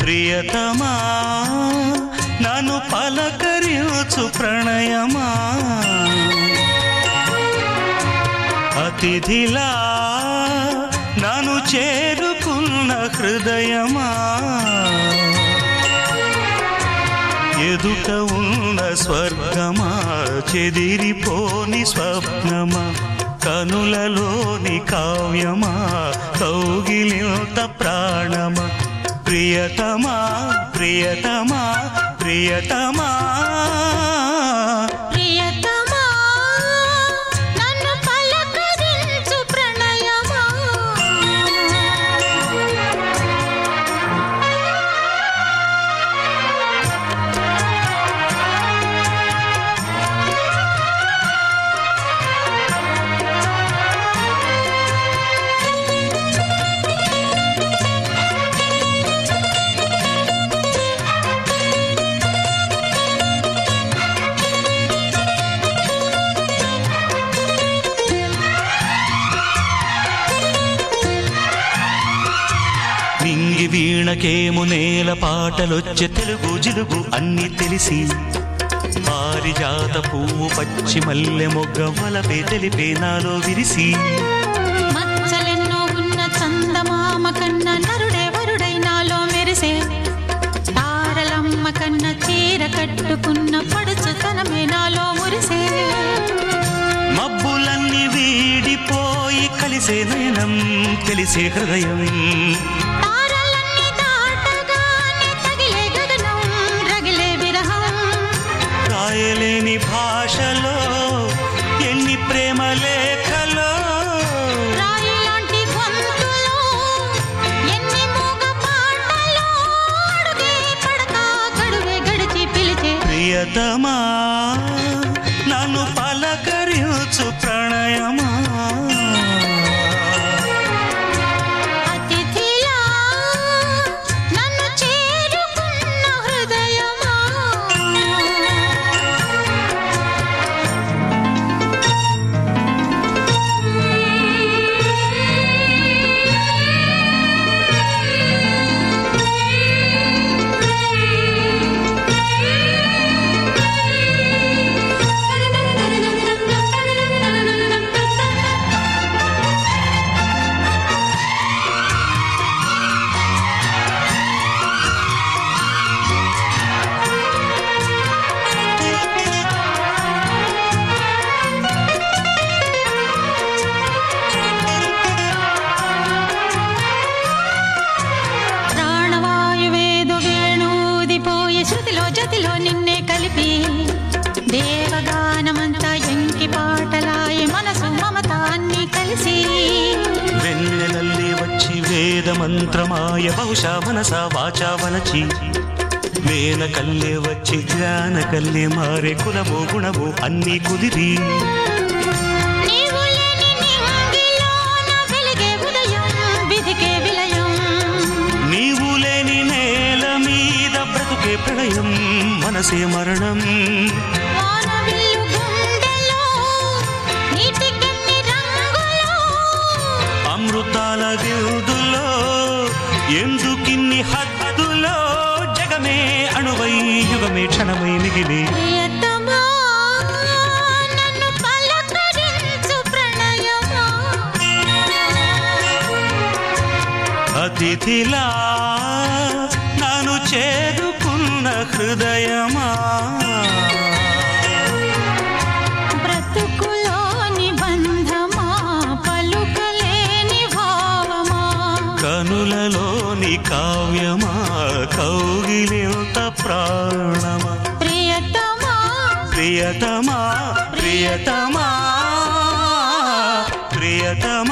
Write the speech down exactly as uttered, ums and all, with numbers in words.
ప్రియతమా నన్ను పలకరించు ప్రణయమా అతిథిలా నన్ను చేరుకున్న హృదయమా ఎదుట ఉన్న స్వర్గమా చెదిరిపోని స్వప్నమా కనులలోని కావ్యమా కౌగిలింత ప్రాణమా ప్రియతమా ప్రియతమా ప్రియతమా ప్రియతమా నన్ను పలకరించు ప్రణయమా నింగి వీణకేము నేల పాటలొచ్చే తెలుగు జిలుగు అన్ని తెలిసి పారిజాత పువ్వు పచ్చి మల్లె మొగ్గ వలపే తెలిపే నాలో విరిసి మచ్చలెన్నో ఉన్న చందమామ కన్న నరుడే వరుడై నాలో మెరిసే తారలమ్మ కన్న చీర కట్టుకున్న పడుచుతనమే నాలో మురిసే మబ్బులన్నీ వీడిపోయి కలిసే నయనం తెలిసే హృదయం తారలన్నీ దాటగానే తగిలే గగనం రగిలే విరహం రాయలేని భాషలో ఎన్ని ప్రేమ లేఖలో రాయిలాంటి గొంతులో ఎన్ని మూగ పాటలో అడుగే పడతా గడువే గడిచి పిలిచే ప్రియతమా నన్ను పలకరించు ప్రణయమా అతిథిలా నన్ను చేరుకున్న హృదయమా ప్రాణవాయువేదో వేణూదిపోయే శృతిలో జతిలో నిన్నే కలిపి దేవగానమంతా ఎంకి పాటలాయే మనసు మమత అన్నీ కలిసి వెన్నెలల్లి వచ్చి వేద మంత్రమాయ బహుశా మనస వాచా వలచి వేన కల్లే వచ్చి జ్ఞాన కల్లే మారే కులము గుణము అన్నీ కుదిరి నీవు లేని నింగిలోన వెలిగే ఉదయం విధికే విలయం నీవు లేని నేల మీద బ్రతుకే ప్రళయం మనసే మరణం వానవిల్లు గుండెలో నీటికెన్ని రంగులో అమృతాల విరుదులో ఎందుకిన్ని హద్దులో జగమే అణువై యుగమే క్షణమై మిగిలి ప్రియతమా నన్ను పలకరించు ప్రణయమా అతిథిలా నన్ను చేరుకున్న హృదయమా బ్రతుకులోని బంధమా పలుకలేని భావమా కనులలోని కావ్యమా కౌగిలింత ప్రాణమా ప్రియతమా ప్రియతమా ప్రియతమా ప్రియతమా